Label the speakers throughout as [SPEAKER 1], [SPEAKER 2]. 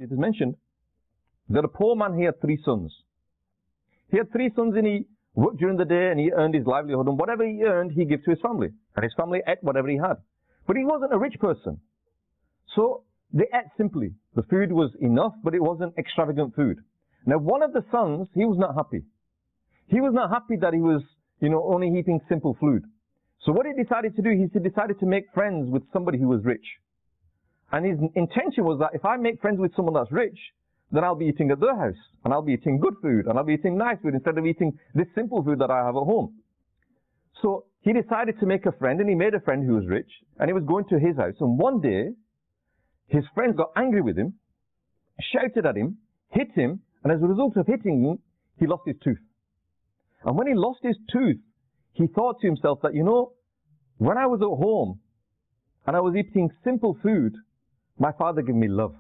[SPEAKER 1] It is mentioned that a poor man, he had 3 sons. He had 3 sons and he worked during the day and he earned his livelihood, and whatever he earned, he gave to his family. And his family ate whatever he had. But he wasn't a rich person. So they ate simply. The food was enough, but it wasn't extravagant food. Now, one of the sons, he was not happy. He was not happy that he was, only eating simple food. So what he decided to do, he decided to make friends with somebody who was rich. And his intention was that if I make friends with someone that's rich, then I'll be eating at their house, and I'll be eating good food, and I'll be eating nice food instead of eating this simple food that I have at home. So he decided to make a friend, and he made a friend who was rich, and he was going to his house. And one day, his friends got angry with him, shouted at him, hit him, and as a result of hitting him, he lost his tooth. And when he lost his tooth, he thought to himself that, when I was at home and I was eating simple food, my father gave me love.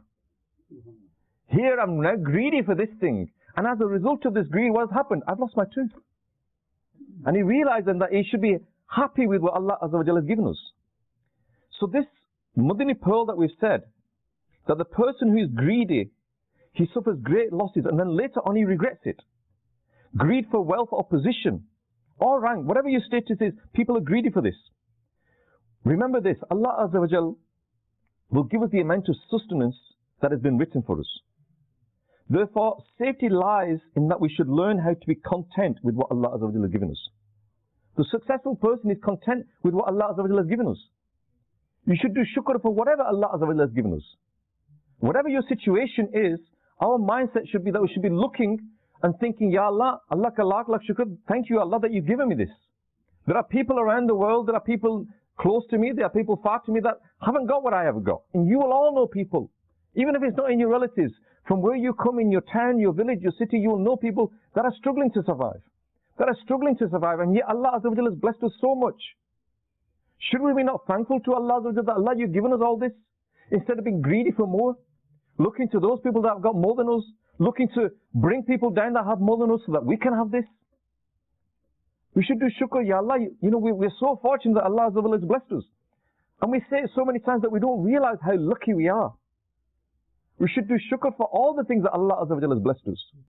[SPEAKER 1] Here I'm now greedy for this thing. And as a result of this greed, what has happened? I've lost my tooth. And he realized then that he should be happy with what Allah Azza wa Jalla has given us. So this Madani pearl that we've said, that the person who is greedy, he suffers great losses and then later on he regrets it. Greed for wealth or position or rank, whatever your status is, people are greedy for this. Remember this, Allah Azza wa Jalla will give us the amount of sustenance that has been written for us. Therefore, safety lies in that we should learn how to be content with what Allah Azza wa Jalla has given us. The successful person is content with what Allah Azza wa Jalla has given us. You should do shukr for whatever Allah Azza wa Jalla has given us. Whatever your situation is, our mindset should be that we should be looking and thinking, Ya Allah, Allah ka lakh lakh shukr, thank you Allah that you've given me this. There are people around the world, there are people close to me, there are people far to me that haven't got what I have got. And you will all know people, even if it's not in your relatives, from where you come, in your town, your village, your city, you will know people that are struggling to survive. And yet Allah Azza wa Jalla has blessed us so much. Should we be not thankful to Allah Azza wa Jalla that Allah, you've given us all this? Instead of being greedy for more, looking to those people that have got more than us, looking to bring people down that have more than us so that we can have this. We should do shukr, Ya Allah, we're so fortunate that Allah Azza wa Jalla has blessed us. And we say it so many times that we don't realize how lucky we are. We should do shukr for all the things that Allah Azza wa Jalla has blessed us.